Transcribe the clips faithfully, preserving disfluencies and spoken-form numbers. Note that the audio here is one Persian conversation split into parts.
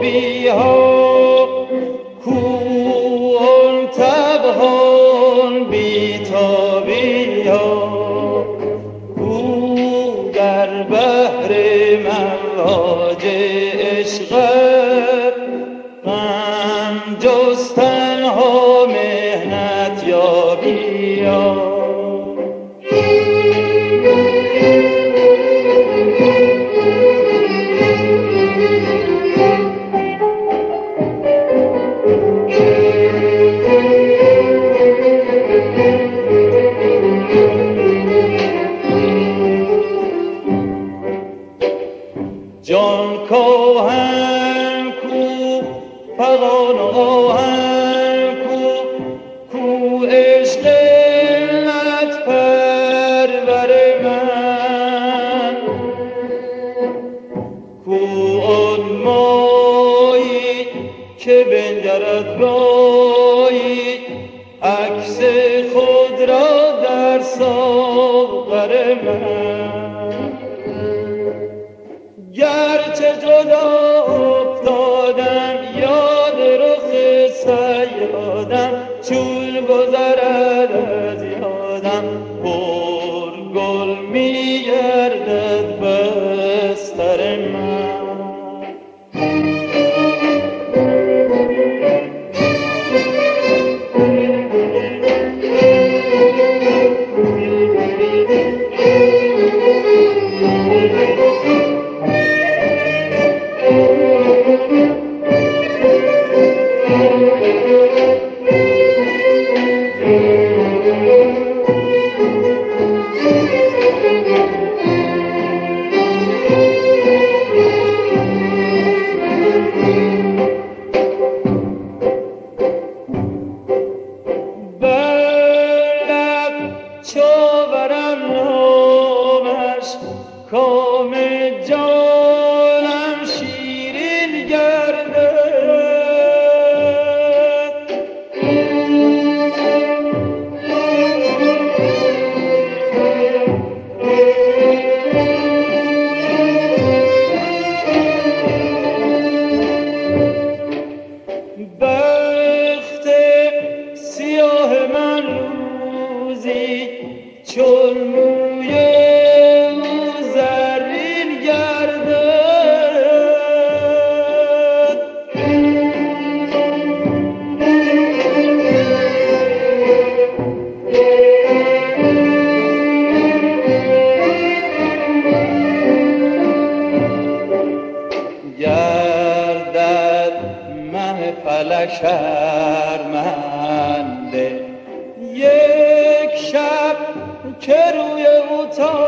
آبی ها کون تبهان بیتابی ها کو در بحر مواج عشق غم جستن ها مهنت یابی ها جان کاهن کو فغان آهن کو کو عشق علت پرور من کو آن مایی که بنگرد رایی عکس خود را در ساغر من گرچه جدا افتادم یاد رخ صیادم چون گذرد از یادم پر گل می گردد بستر من کام جانم شیرین گردد بخت سیاه من روزی چون موی گردد مه فلک شرمنده یک شب که روی او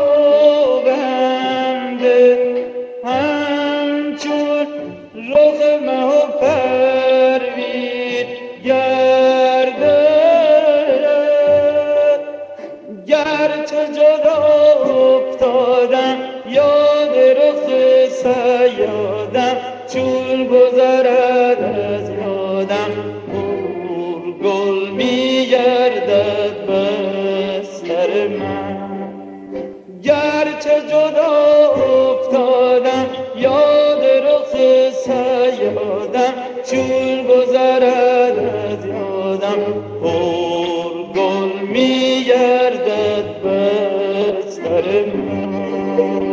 تابنده همچون رخ مه و پروین گردد گرچه جدا افتادم یاد رخ صیادم چون گذرد از یادم پر گل می گردد بستر من گرچه جدا افتادم یاد رخ صیادم چون گذرد از یادم پر گل می گردد بستر من